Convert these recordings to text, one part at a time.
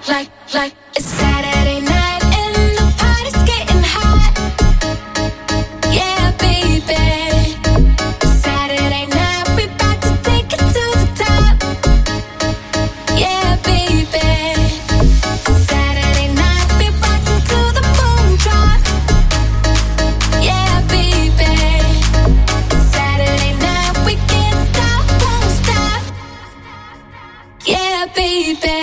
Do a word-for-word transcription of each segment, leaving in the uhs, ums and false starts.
like, like it's Saturday night and the party's getting hot. Yeah, baby. Saturday night, we about to take it to the top. Yeah, baby. Saturday night, we rockin' to the boom drop. Yeah, baby. Saturday night, we can't stop, won't stop. Yeah, baby.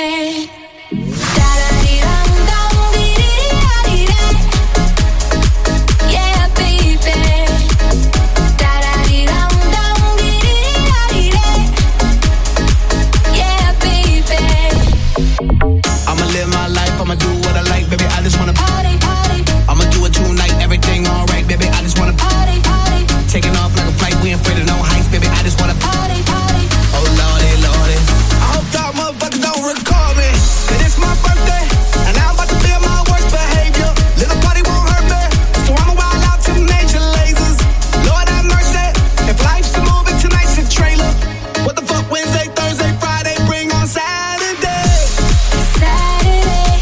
I'ma do what I like, baby, I just wanna party, party. I'ma do it tonight, everything alright, baby, I just wanna party, party. Taking off like a flight, we ain't afraid of no heights, baby, I just wanna party, party. Oh lordy, lordy, I hope y'all motherfuckers don't record me, but it's my birthday, and I'm about to be on my worst behavior. Little party won't hurt me, so I'ma wild out to major lasers. Lord have mercy, if life's a movie, tonight's a trailer. What the fuck, Wednesday, Thursday, Friday, bring on Saturday. Saturday.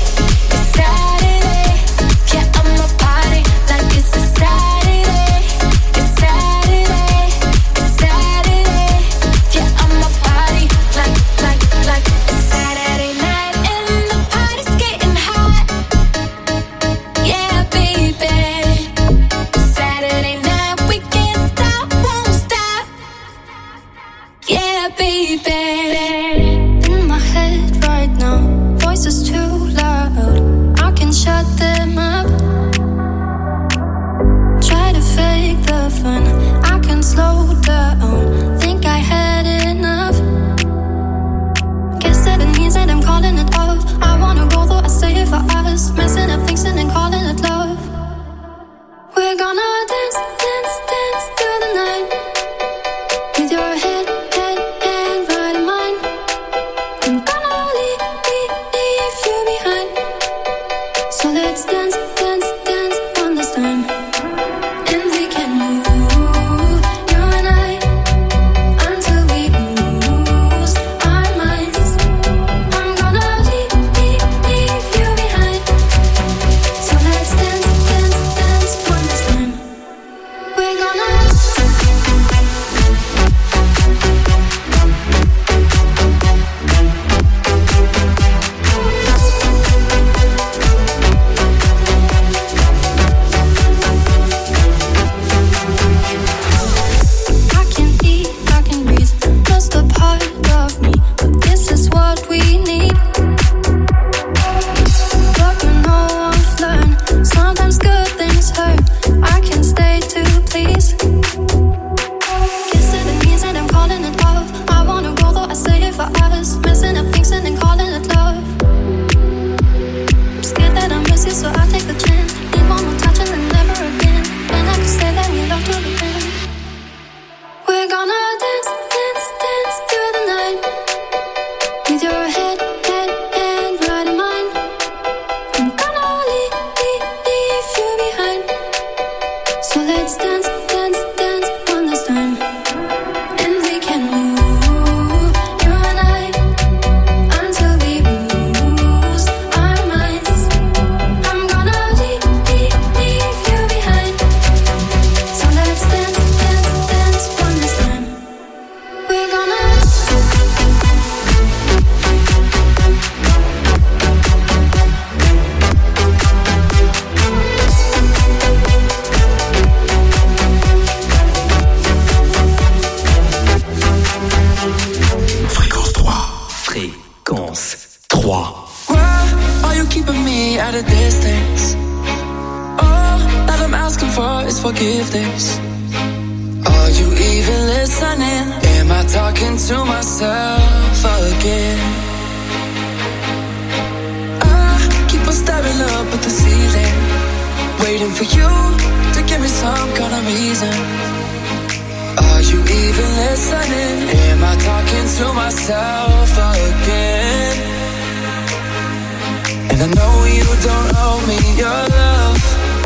And I know you don't owe me your love,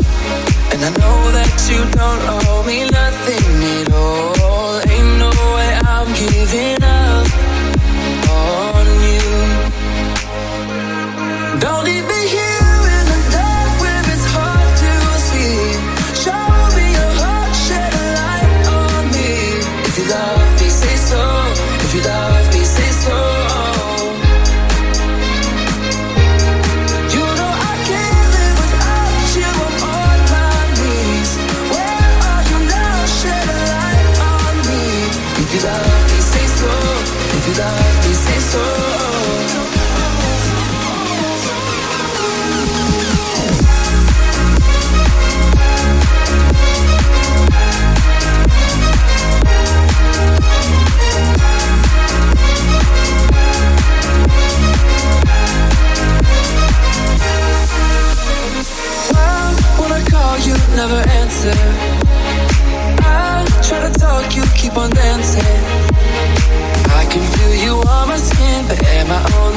and I know that you don't owe me nothing at all. Ain't no way I'm giving up on you.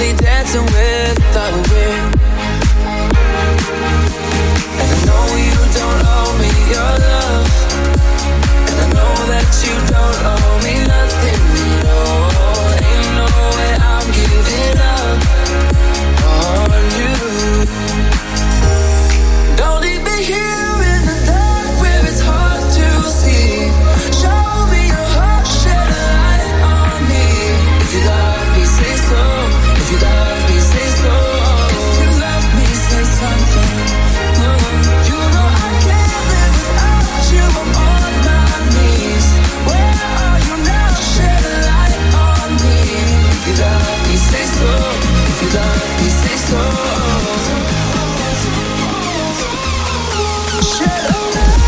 be dancing without a ring. And I know you don't owe me your love, and I know that you don't owe me nothing at all. Ain't no way I'm giving up on you. Don't leave me here in the dark where it's hard to see. Show me your heart, shed a light on me. If you love me, say so. If you love me, say so. If you love me, say something. Mm. You know I can't live without you. I'm on my knees. Where are you now? Shed a light on me. If you love me, say so. If you love me, say so. Shed a light.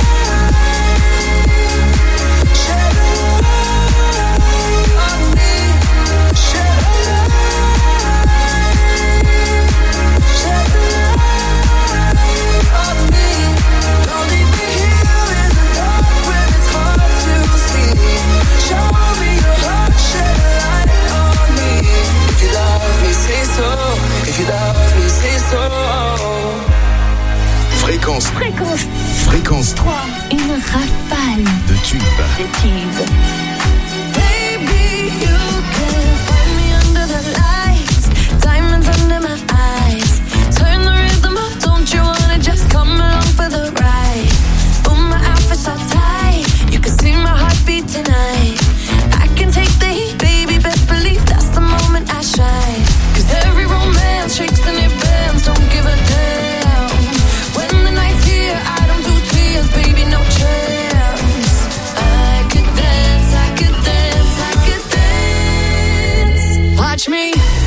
Shed a light on me. Shed a light. Shed a light on me. Don't leave me here in the dark where it's hard to see. Show me your heart, shed a light on me. If you love me, say so. If you love me, say so. Fréquence. Fréquence Fréquence trois. Une rafale de tubes. de tubes. Baby, you can find me under the lights, diamonds under my eyes. Turn the rhythm up, don't you wanna just come along for the ride? Oh, my outfit's all tight, you can see my heartbeat tonight. I can take the heat, baby, best believe that's the moment I shine. Cause every romance shakes and it bends, don't give a damn. When the night's here, I don't do tears, baby, no chance. I could dance, I could dance, I could dance. Watch me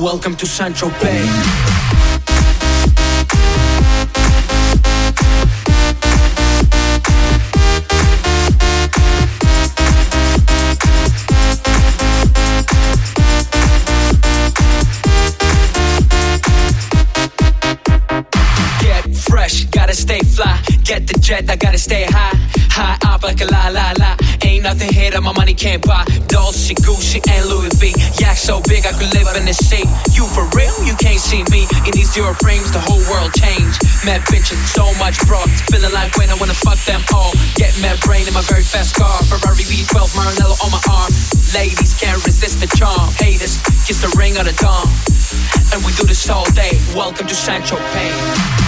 Welcome to Saint-Tropez. Stay fly, get the jet, I gotta stay high. High up like a la la la. Ain't nothing here that my money can't buy. Dolce, Gucci, and Louis V. Yak so big I could live in the sea. You for real? You can't see me. In these zero frames, the whole world changed. Mad bitches, so much broad. Feeling like when I wanna fuck them all. Get mad brain in my very fast car. Ferrari V twelve, Maranello on my arm. Ladies can't resist the charm. Haters, kiss the ring of the dawn. And we do this all day. Welcome to Saint-Tropez.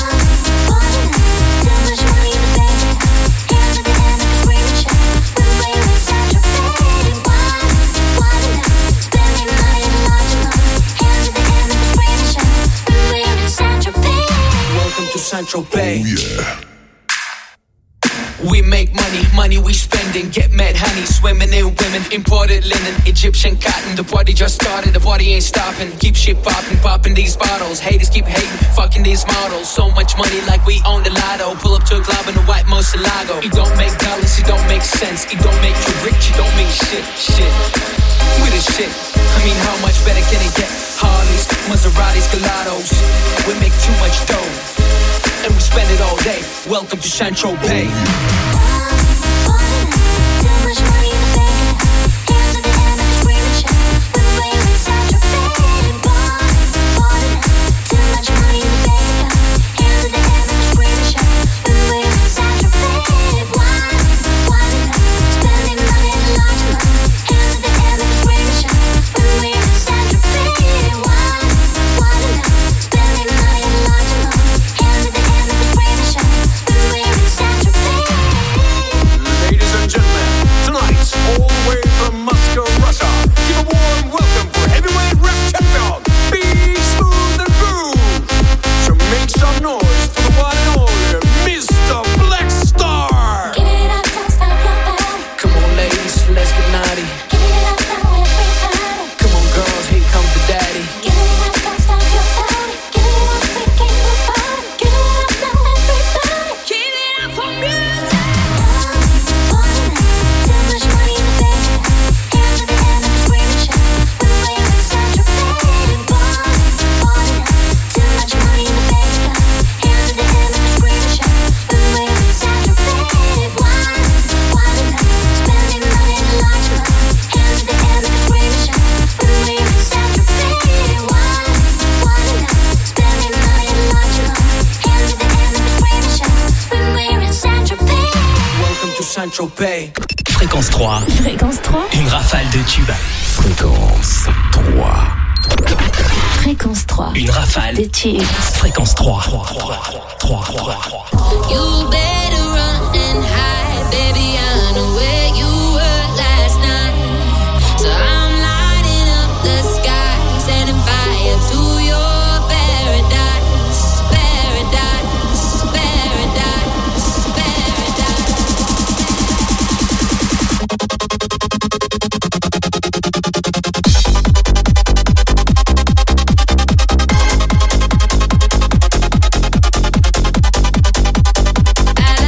Saint-Tropez. Oh yeah. We make money, money we spending. Get mad honey, swimming in women. Imported linen, Egyptian cotton. The party just started, the party ain't stopping. Keep shit popping, popping these bottles. Haters keep hating, fucking these models. So much money like we own the lotto. Pull up to a club in a white Moselago. It don't make dollars, it don't make sense. It don't make you rich, it don't mean shit, shit. We the shit, I mean how much better can it get? Harleys, Maseratis, Gelatos. We make too much dough and we spend it all day. Welcome to Saint-Tropez. Fréquence trois. Fréquence trois. Une rafale de tubes. Fréquence trois. Fréquence trois. Une rafale de tubes. Fréquence trois. trois, trois, trois, trois. You better run and hide, baby. I know where you were last night. So I'm lighting up the sky, setting fire to your paradise, paradise, paradise, paradise. I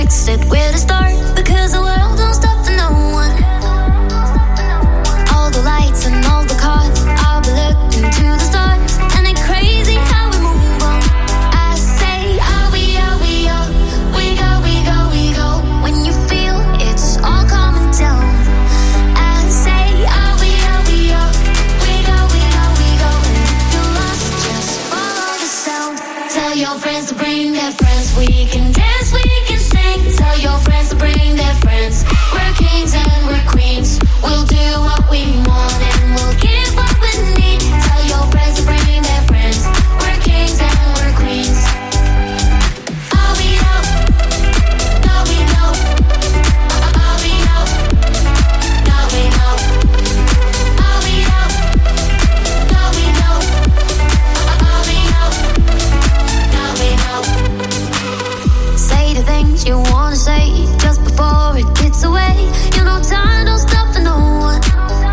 fixed it, where to start? Because the world don't stop for no one. All the lights and all the cars, I'll be looking to the stars. And it's crazy how we move on. I say, are we, are we, are we go, we go, we go. When you feel it's all coming down. I say, are we, are we, are we go, we go, we go. And if you're lost, just follow the sound. Tell your friends to bring their friends. We can dance, we can sing. Tell your friends to bring their friends. We're kings and we're queens. We'll do what we want and we'll give what we need. Tell your friends to bring their friends. We're kings and we're queens. All we know, all we know, all we know, all we know, all we know, all we know, all we know, all we know. Say the things you wanna say just before it gets away. You know time don't stop for no one.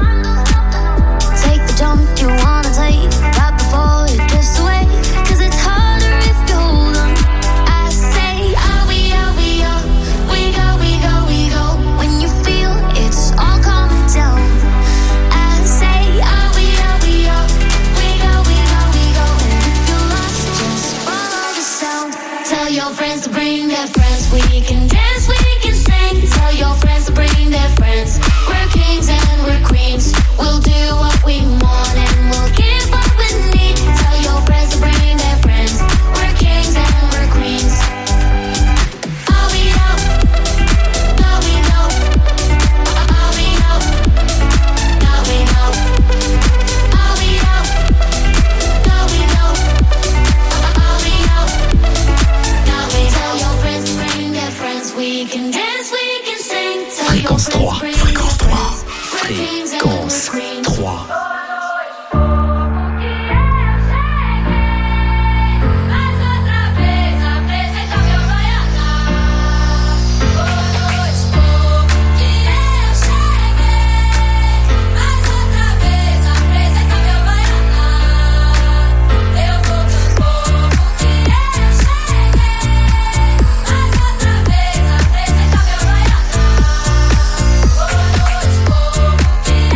Take the jump you wanna take right before it drifts away. Cause it's harder if you hold on. I say, are we, are we, are we go, we go, we go. When you feel it's all coming down. I say, are we, are we, are we go, we go, we go. And if you're lost, just follow the sound. Tell your friends to bring their friends. We can dance, we can sing. Tell your friends to bring their friends. We're kings and we're queens. We'll do what we want and we'll give what we need. Tell your friends to bring their friends. We're kings and we're queens. All we know, all we know, all we know, all we know, all we know, all we know, all we know, all we know. Tell your friends to bring their friends. We can dance, we can sing. Tell your Fréquence friends trois, to bring fréquence their trois, friends. We're kings and we're fréquence queens. trois. Yeah.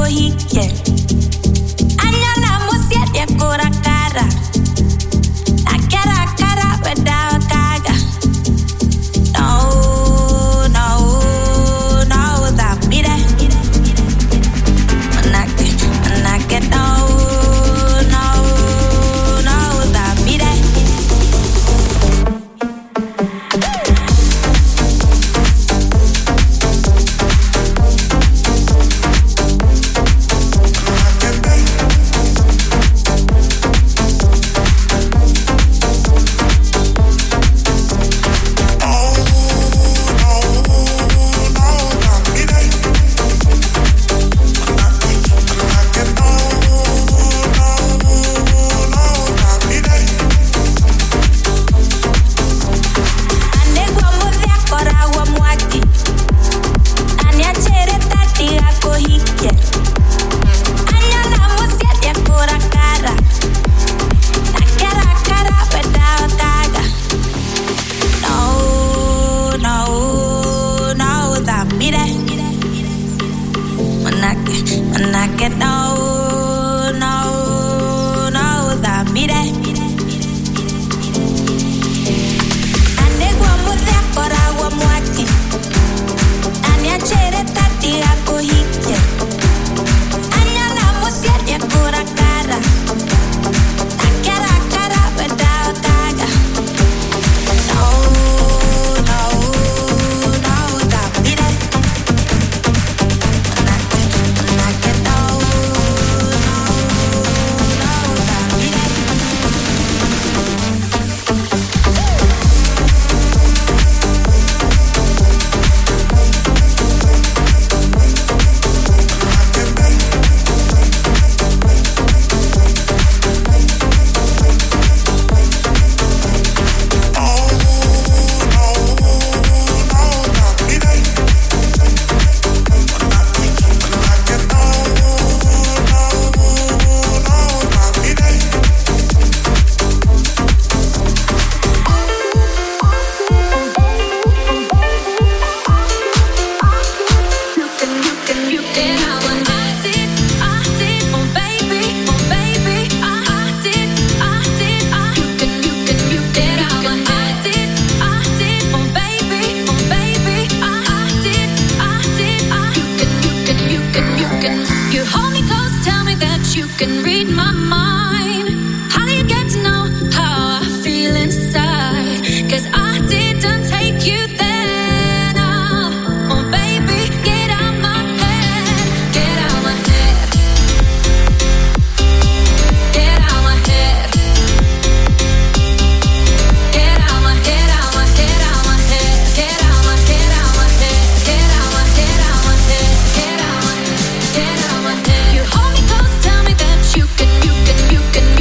kohike. Anyala musiet ya kura kara. Akara kara without kaga. No, no, no, that be that. Manake, manake, no, no, no, that be that. You hold me close, tell me that you can, you can, you can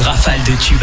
rafale de tubes.